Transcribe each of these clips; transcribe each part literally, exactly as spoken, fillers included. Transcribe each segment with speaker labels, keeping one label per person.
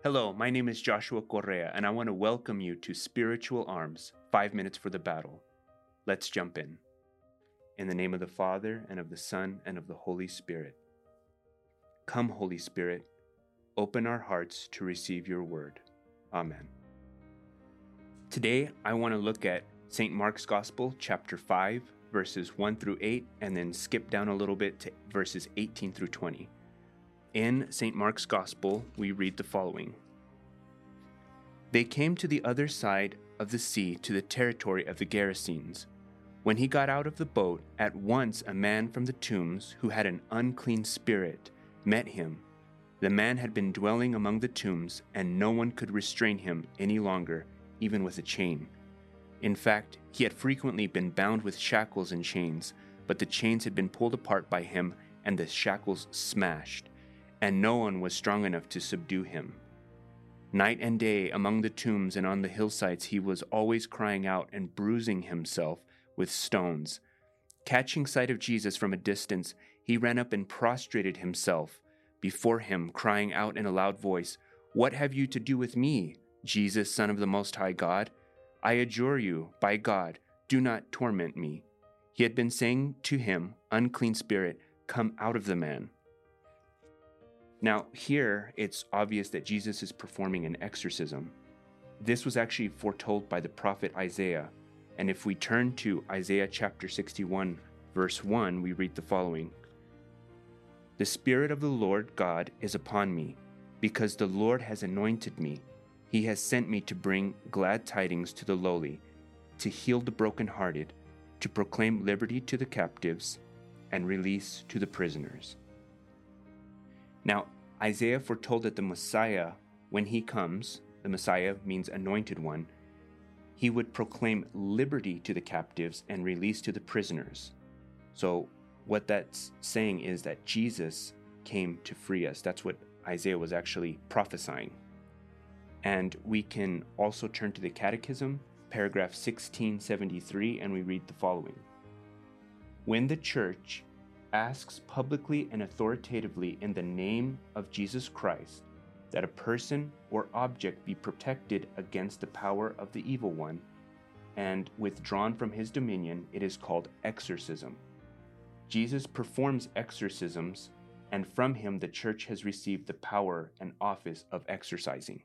Speaker 1: Hello, my name is Joshua Correa, and I want to welcome you to Spiritual Arms, Five Minutes for the Battle. Let's jump in. In the name of the Father, and of the Son, and of the Holy Spirit. Come, Holy Spirit, open our hearts to receive your word. Amen. Today, I want to look at Saint Mark's Gospel, chapter five, verses one through eight, and then skip down a little bit to verses eighteen through twenty. In Saint Mark's Gospel, we read the following. They came to the other side of the sea to the territory of the Gerasenes. When he got out of the boat, at once a man from the tombs, who had an unclean spirit, met him. The man had been dwelling among the tombs, and no one could restrain him any longer, even with a chain. In fact, he had frequently been bound with shackles and chains, but the chains had been pulled apart by him, and the shackles smashed, and no one was strong enough to subdue him. Night and day among the tombs and on the hillsides he was always crying out and bruising himself with stones. Catching sight of Jesus from a distance, he ran up and prostrated himself before him, crying out in a loud voice, "What have you to do with me, Jesus, Son of the Most High God? I adjure you, by God, do not torment me." He had been saying to him, "Unclean spirit, come out of the man." Now, here it's obvious that Jesus is performing an exorcism. This was actually foretold by the prophet Isaiah. And if we turn to Isaiah chapter sixty-one, verse one, we read the following. "The Spirit of the Lord God is upon me, because the Lord has anointed me. He has sent me to bring glad tidings to the lowly, to heal the brokenhearted, to proclaim liberty to the captives, and release to the prisoners." Now, Isaiah foretold that the Messiah, when he comes, the Messiah means anointed one, he would proclaim liberty to the captives and release to the prisoners. So what that's saying is that Jesus came to free us. That's what Isaiah was actually prophesying. And we can also turn to the Catechism, paragraph sixteen seventy-three, and we read the following. When the Church asks publicly and authoritatively in the name of Jesus Christ that a person or object be protected against the power of the evil one and withdrawn from his dominion, it is called exorcism. Jesus performs exorcisms, and from him the Church has received the power and office of exorcising.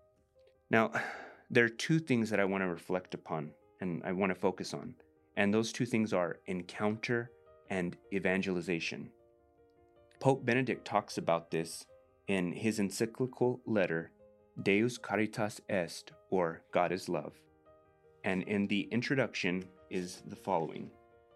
Speaker 1: Now, there are two things that I want to reflect upon and I want to focus on, and those two things are encounter and evangelization. Pope Benedict talks about this in his encyclical letter, Deus Caritas Est, or God is Love. And in the introduction is the following.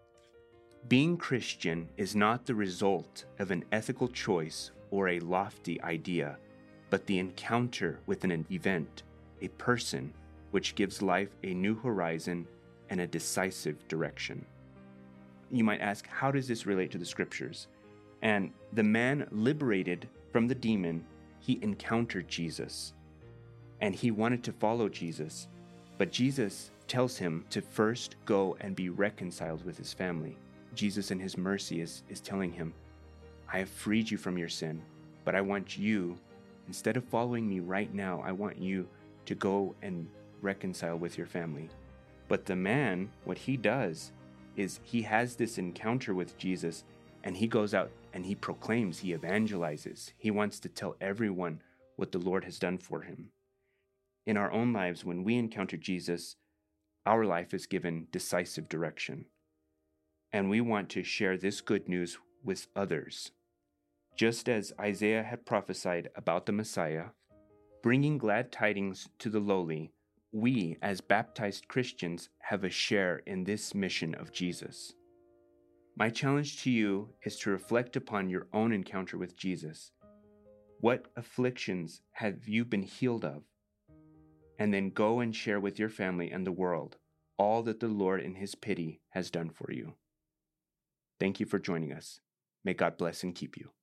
Speaker 1: Being Christian is not the result of an ethical choice or a lofty idea, but the encounter with an event, a person, which gives life a new horizon and a decisive direction. You might ask, how does this relate to the scriptures? And the man liberated from the demon, he encountered Jesus. And he wanted to follow Jesus. But Jesus tells him to first go and be reconciled with his family. Jesus in his mercy is, is telling him, I have freed you from your sin, but I want you, instead of following me right now, I want you to go and reconcile with your family. But the man, what he does is he has this encounter with Jesus, and he goes out and he proclaims, he evangelizes. He wants to tell everyone what the Lord has done for him. In our own lives, when we encounter Jesus, our life is given decisive direction. And we want to share this good news with others. Just as Isaiah had prophesied about the Messiah, bringing glad tidings to the lowly, we, as baptized Christians, have a share in this mission of Jesus. My challenge to you is to reflect upon your own encounter with Jesus. What afflictions have you been healed of? And then go and share with your family and the world all that the Lord in His pity has done for you. Thank you for joining us. May God bless and keep you.